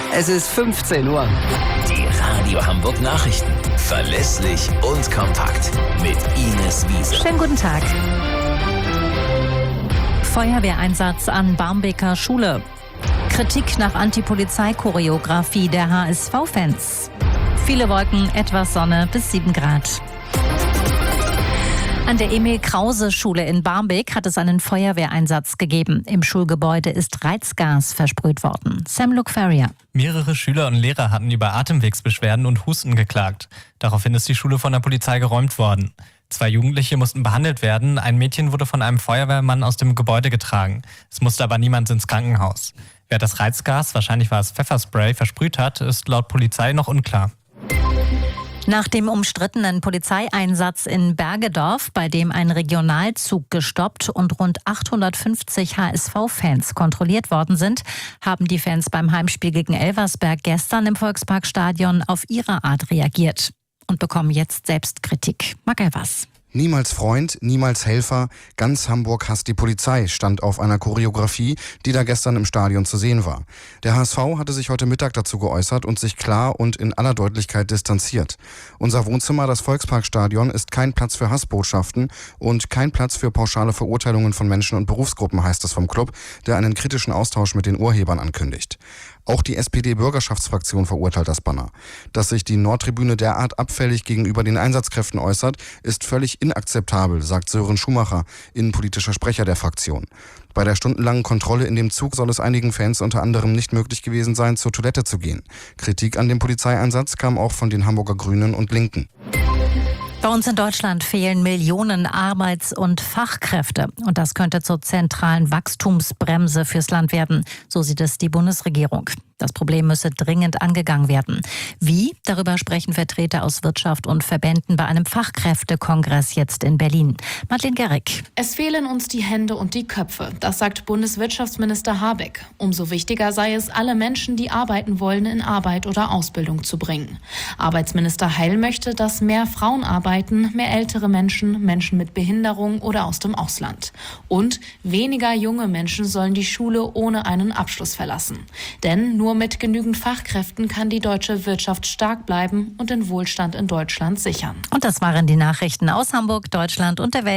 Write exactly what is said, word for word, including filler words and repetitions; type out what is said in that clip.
Es ist fünfzehn Uhr. Die Radio Hamburg Nachrichten. Verlässlich und kompakt. Mit Ines Wiese. Schönen guten Tag. Feuerwehreinsatz an Barmbeker Schule. Kritik nach Antipolizei-Choreografie der H S V-Fans. Viele Wolken, etwas Sonne bis sieben Grad. An der Emil-Krause-Schule in Barmbek hat es einen Feuerwehreinsatz gegeben. Im Schulgebäude ist Reizgas versprüht worden. Sam Luke Ferrier. Mehrere Schüler und Lehrer hatten über Atemwegsbeschwerden und Husten geklagt. Daraufhin ist die Schule von der Polizei geräumt worden. Zwei Jugendliche mussten behandelt werden. Ein Mädchen wurde von einem Feuerwehrmann aus dem Gebäude getragen. Es musste aber niemand ins Krankenhaus. Wer das Reizgas, wahrscheinlich war es Pfefferspray, versprüht hat, ist laut Polizei noch unklar. Nach dem umstrittenen Polizeieinsatz in Bergedorf, bei dem ein Regionalzug gestoppt und rund achthundertfünfzig H S V-Fans kontrolliert worden sind, haben die Fans beim Heimspiel gegen Elversberg gestern im Volksparkstadion auf ihre Art reagiert und bekommen jetzt Selbstkritik. Mag er was? Niemals Freund, niemals Helfer, ganz Hamburg hasst die Polizei, stand auf einer Choreografie, die da gestern im Stadion zu sehen war. Der H S V hatte sich heute Mittag dazu geäußert und sich klar und in aller Deutlichkeit distanziert. Unser Wohnzimmer, das Volksparkstadion, ist kein Platz für Hassbotschaften und kein Platz für pauschale Verurteilungen von Menschen und Berufsgruppen, heißt es vom Club, der einen kritischen Austausch mit den Urhebern ankündigt. Auch die S P D-Bürgerschaftsfraktion verurteilt das Banner. Dass sich die Nordtribüne derart abfällig gegenüber den Einsatzkräften äußert, ist völlig inakzeptabel, sagt Sören Schumacher, innenpolitischer Sprecher der Fraktion. Bei der stundenlangen Kontrolle in dem Zug soll es einigen Fans unter anderem nicht möglich gewesen sein, zur Toilette zu gehen. Kritik an dem Polizeieinsatz kam auch von den Hamburger Grünen und Linken. Bei uns in Deutschland fehlen Millionen Arbeits- und Fachkräfte. Und das könnte zur zentralen Wachstumsbremse fürs Land werden. So sieht es die Bundesregierung. Das Problem müsse dringend angegangen werden. Wie? Darüber sprechen Vertreter aus Wirtschaft und Verbänden bei einem Fachkräftekongress jetzt in Berlin. Madeleine Gerrick. Es fehlen uns die Hände und die Köpfe. Das sagt Bundeswirtschaftsminister Habeck. Umso wichtiger sei es, alle Menschen, die arbeiten wollen, in Arbeit oder Ausbildung zu bringen. Arbeitsminister Heil möchte, dass mehr Frauen arbeiten, mehr ältere Menschen, Menschen mit Behinderung oder aus dem Ausland. Und weniger junge Menschen sollen die Schule ohne einen Abschluss verlassen. Denn nur Nur mit genügend Fachkräften kann die deutsche Wirtschaft stark bleiben und den Wohlstand in Deutschland sichern. Und das waren die Nachrichten aus Hamburg, Deutschland und der Welt.